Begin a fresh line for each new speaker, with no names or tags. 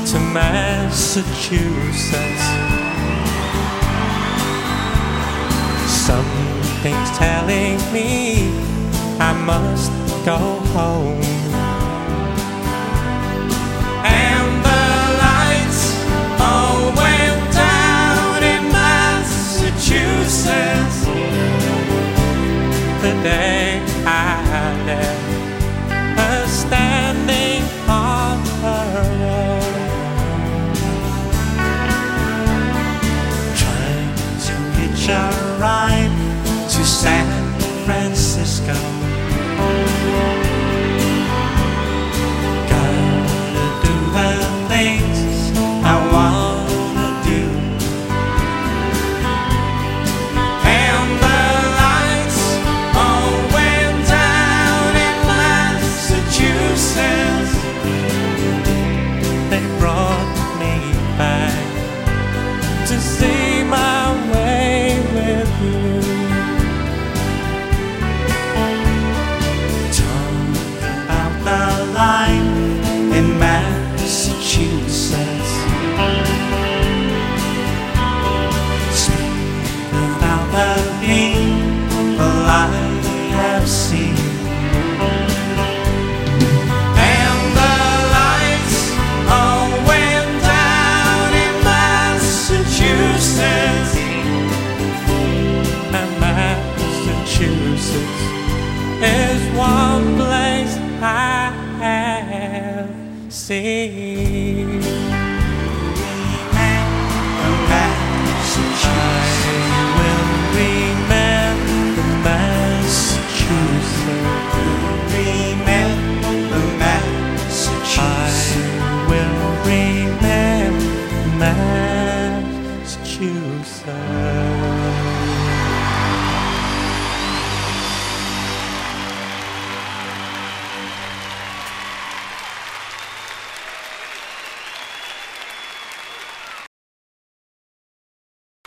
to Massachusetts. Something's telling me I must go home. And the lights all went down in Massachusetts the day I left her standing on her own, trying to hitch a ride to San Francisco. Gotta do the things I wanna do. And the lights all went down in Massachusetts. They brought me back to see my way with you. In Massachusetts, speak about the people I have seen. And the lights all went down in Massachusetts. And Massachusetts is one place I have seen. Massachusetts, I will remember Massachusetts. Remember Massachusetts. I will remember Massachusetts.